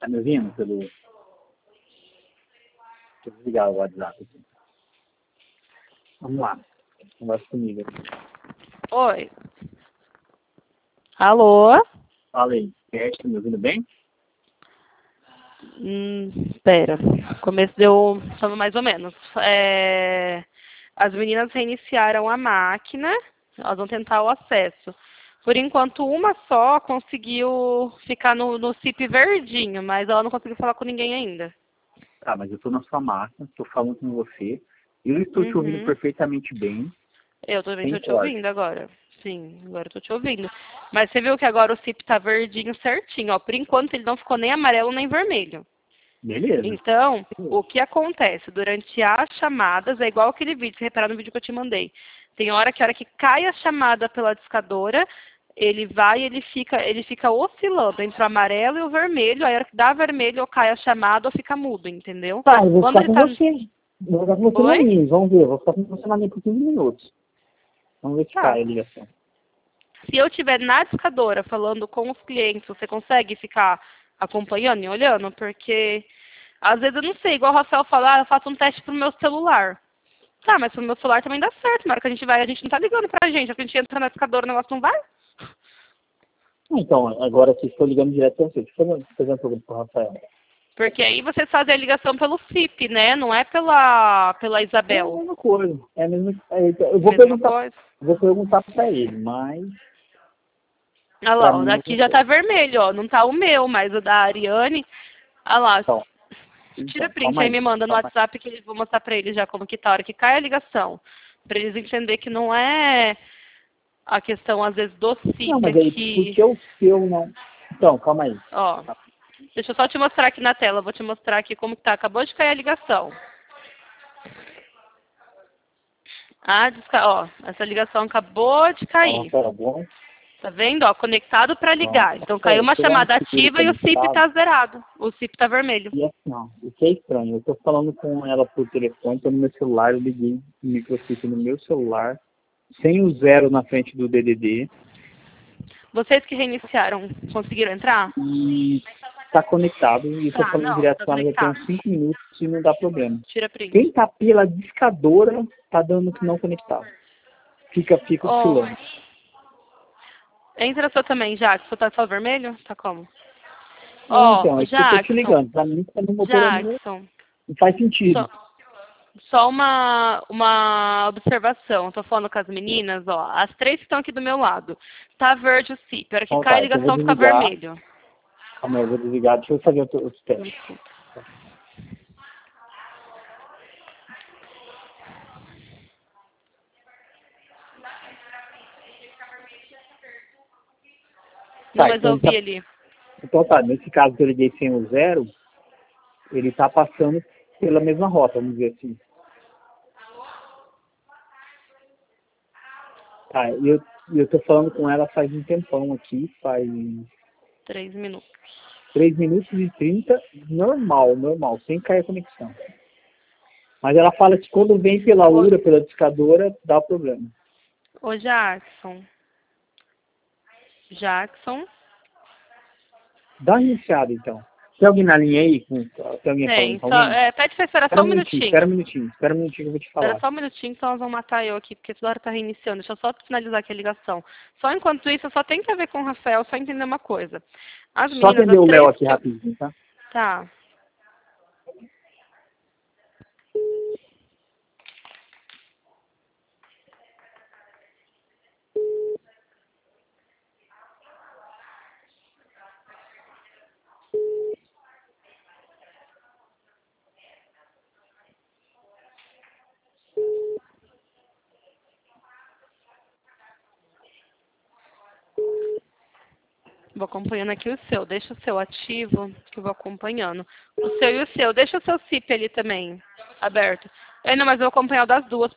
Tá me ouvindo pelo... Deixa eu desligar o WhatsApp aqui. Vamos lá. Conversa comigo. Oi. Alô? Fala aí. Tá me ouvindo bem? Espera. O começo deu mais ou menos. As meninas reiniciaram a máquina. Elas vão tentar o acesso. Por enquanto, uma só conseguiu ficar no CIP verdinho, mas ela não conseguiu falar com ninguém ainda. Tá, mas eu tô na sua máquina, tô falando com você. Eu estou te ouvindo perfeitamente bem. Eu também estou te ouvindo agora. Sim, agora eu tô te ouvindo. Mas você viu que agora o CIP tá verdinho certinho, ó. Por enquanto ele não ficou nem amarelo nem vermelho. Beleza. Então, o que acontece? Durante as chamadas, é igual aquele vídeo, você reparar no vídeo que eu te mandei. Tem hora que cai a chamada pela discadora, ele fica oscilando entre o amarelo e o vermelho, aí a hora que dá vermelho ou cai a chamada ou fica mudo, entendeu? Tá, eu vou ficar com você. Vou ficar com você na minha, vamos ver. Vou ficar com você na minha por 15 minutos. Vamos ver se cai a ligação. Se eu estiver na discadora falando com os clientes, você consegue ficar acompanhando e olhando? Porque às vezes eu não sei, igual o Rafael fala, eu faço um teste pro meu celular. Tá, mas pro meu celular também dá certo. Na hora que a gente vai, a gente não tá ligando pra gente. A gente entra na discadora, o negócio não vai? Então, agora que estou ligando direto para você. Deixa eu fazer uma pergunta pro Rafael. Porque aí vocês fazem a ligação pelo CIP, né? Não é pela Isabel. É a mesma coisa. É a mesma, eu vou perguntar para ele, mas... Olha lá, o daqui já tá vermelho, ó. Não tá o meu, mas o da Ariane... Olha lá. Então, tira print aí, me manda no WhatsApp que eu vou mostrar pra eles já como que tá a hora que cai a ligação. Pra eles entenderem que não é a questão, às vezes, do CIP. Não, mas aí, porque o seu não... Então, calma aí. Ó, deixa eu só te mostrar aqui na tela. Vou te mostrar aqui como que tá. Acabou de cair a ligação. Ó, essa ligação acabou de cair. Tá vendo? Ó, conectado para ligar. Então caiu uma chamada ativa e o CIP tá zerado. O CIP tá vermelho. E assim, o que é estranho, eu tô falando com ela por telefone, tô no meu celular, eu liguei o microchip no meu celular, sem o 0 na frente do DDD. Vocês que reiniciaram, conseguiram entrar? E tá conectado, e eu tô falando direto com ela já tem uns 5 minutos e não dá problema. Tira print. Quem tá pela discadora tá dando que não conectado. Fica oscilando. Entra sua também, Jackson. Tá só vermelho? Tá como? Então, é que eu tô te ligando. Pra mim, tá no motor Jackson. Não faz sentido. Só uma observação. Tô falando com as meninas, ó. As 3 que estão aqui do meu lado. Tá verde o CIP. A hora que cai a ligação fica vermelho. Calma aí, eu vou desligar. Deixa eu fazer outro teste. Não, mas eu ouvi ali. Então tá, nesse caso que eu liguei sem o 0, ele tá passando pela mesma rota, vamos dizer assim. Tá, eu tô falando com ela faz um tempão aqui, faz... 3 minutos. 3 minutos e 30, normal, sem cair a conexão. Mas ela fala que quando vem pela URA, pela discadora, dá problema. Ô, Jackson. Dá uma iniciada, então. Tem alguém na linha aí? Tem alguém falando? Pede pra esperar só um minutinho. Espera um minutinho que eu vou te falar. Espera só um minutinho, senão elas vão matar eu aqui, porque toda hora tá reiniciando. Deixa eu só finalizar aqui a ligação. Só enquanto isso, eu só tenho que ver com o Rafael, só entender uma coisa. Só atender o Léo aqui rapidinho, tá? Tá. Vou acompanhando aqui o seu. Deixa o seu ativo, que eu vou acompanhando. O seu e o seu. Deixa o seu CIP ali também, aberto. Não, mas eu vou acompanhar o das duas.